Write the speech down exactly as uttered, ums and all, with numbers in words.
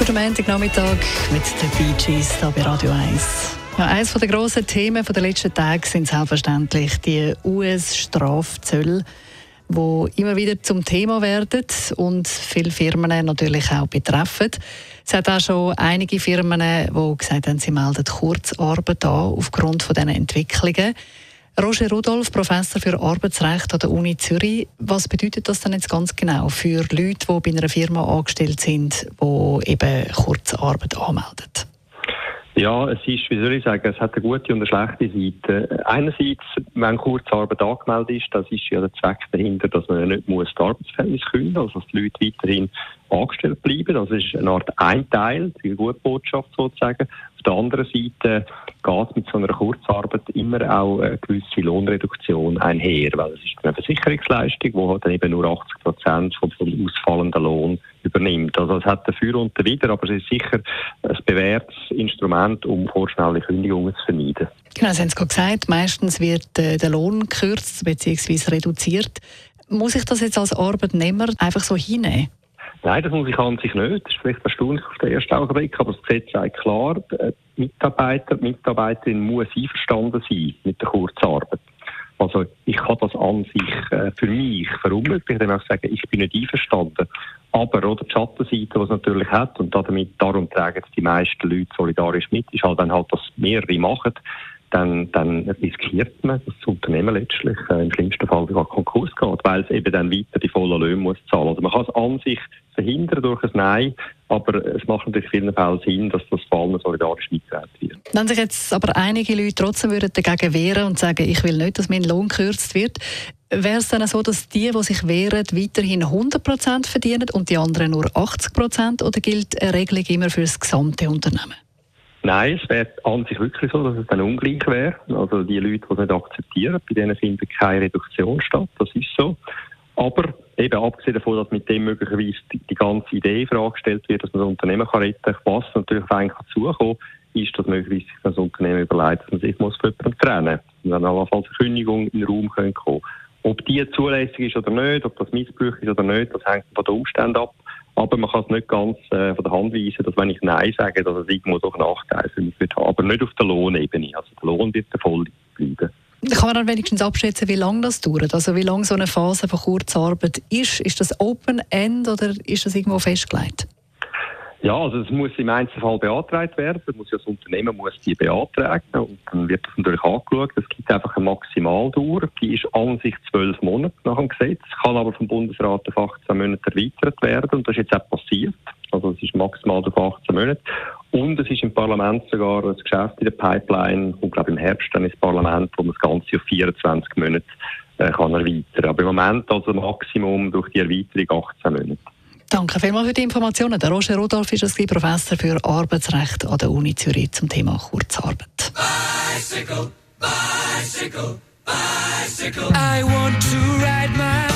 Guten Montagnachmittag mit den Bee Gees hier bei Radio eins. Ja, eines der grossen Themen der letzten Tage sind selbstverständlich die U S-Strafzölle, die immer wieder zum Thema werden und viele Firmen natürlich auch betreffen. Es hat auch schon einige Firmen, die gesagt haben, sie melden Kurzarbeit an aufgrund von diesen Entwicklungen. Roger Rudolph, Professor für Arbeitsrecht an der Uni Zürich. Was bedeutet das denn jetzt ganz genau für Leute, die bei einer Firma angestellt sind, die eben Kurzarbeit anmelden? Ja, es ist, wie soll ich sagen, es hat eine gute und eine schlechte Seite. Einerseits, wenn Kurzarbeit angemeldet ist, das ist ja der Zweck dahinter, dass man nicht muss das Arbeitsverhältnis kündigen muss, also dass die Leute weiterhin angestellt bleiben. Das ist eine Art ein Teil, die gute Botschaft sozusagen. Auf der anderen Seite geht mit so einer Kurzarbeit immer auch eine gewisse Lohnreduktion einher, weil es ist eine Versicherungsleistung, die halt dann eben nur achtzig Prozent vom ausfallenden Lohn übernimmt. Also es hat dafür und dawider, aber es ist sicher ein bewährtes Instrument, um vorschnelle Kündigungen zu vermeiden. Genau, Sie haben es gerade gesagt, meistens wird äh, der Lohn gekürzt bzw. reduziert. Muss ich das jetzt als Arbeitnehmer einfach so hinnehmen? Nein, das muss ich an sich nicht. Das ist vielleicht erstaunlich auf den ersten Augenblick, aber das Gesetz sagt klar, der Mitarbeiter, die Mitarbeiterin muss einverstanden sein mit der Kurzarbeit. Also ich kann das an sich äh, für mich verunmöglichen, dann auch sagen, ich bin nicht einverstanden. Aber oder die Schattenseite, die es natürlich hat, und damit, darum tragen es die meisten Leute solidarisch mit, ist halt dann halt, dass mehrere machen, dann, dann riskiert man, dass das Unternehmen letztlich äh, im schlimmsten Fall sogar Konkurs geht, weil es eben dann weiter die vollen Löhne muss zahlen. Also man kann es an sich verhindern durch ein Nein, aber es macht natürlich in vielen Fällen Sinn, dass das vor allem solidarisch mitgetragen wird. Wenn sich jetzt aber einige Leute trotzdem würden dagegen wehren und sagen, ich will nicht, dass mein Lohn gekürzt wird, wäre es dann so, dass die, die sich wehren, weiterhin hundert Prozent verdienen und die anderen nur achtzig Prozent, oder gilt eine Regelung immer für das gesamte Unternehmen? Nein, es wäre an sich wirklich so, dass es dann ungleich wäre. Also die Leute, die es nicht akzeptieren, bei denen findet keine Reduktion statt, das ist so. Aber eben abgesehen davon, dass mit dem möglicherweise die, die ganze Idee in Frage gestellt wird, dass man das Unternehmen kann retten kann, was natürlich eigentlich dazukommt, ist, dass möglicherweise sich das Unternehmen überlegt, dass man sich muss von jemandem trennen muss. Und dann allenfalls eine Kündigung in den Raum kommen können. Ob die zulässig ist oder nicht, ob das Missbrauch ist oder nicht, das hängt von den Umständen ab. Aber man kann es nicht ganz äh, von der Hand weisen, dass wenn ich Nein sage, dass es irgendwo doch Nachteile für mich wird haben. Aber nicht auf der Lohnebene. Also der Lohn wird voll bleiben. Kann man dann wenigstens abschätzen, wie lange das dauert? Also wie lange so eine Phase von Kurzarbeit ist? Ist das Open-End oder ist das irgendwo festgelegt? Ja, also es muss im Einzelfall beantragt werden. Das, muss ja das Unternehmen muss die beantragen und dann wird das natürlich angeschaut. Es gibt einfach eine Maximaldauer, die ist an sich zwölf Monate nach dem Gesetz, kann aber vom Bundesrat auf achtzehn Monate erweitert werden und das ist jetzt auch passiert. Also es ist maximal auf achtzehn Monate. Und es ist im Parlament sogar ein Geschäft in der Pipeline und glaube im Herbst dann ins Parlament, wo man das Ganze auf vierundzwanzig Monate äh, kann erweitern. Aber im Moment also Maximum durch die Erweiterung achtzehn Monate. Danke vielmals für die Informationen. Der Roger Rudolph ist Professor für Arbeitsrecht an der Uni Zürich zum Thema Kurzarbeit. Bicycle, bicycle, bicycle. I want to ride my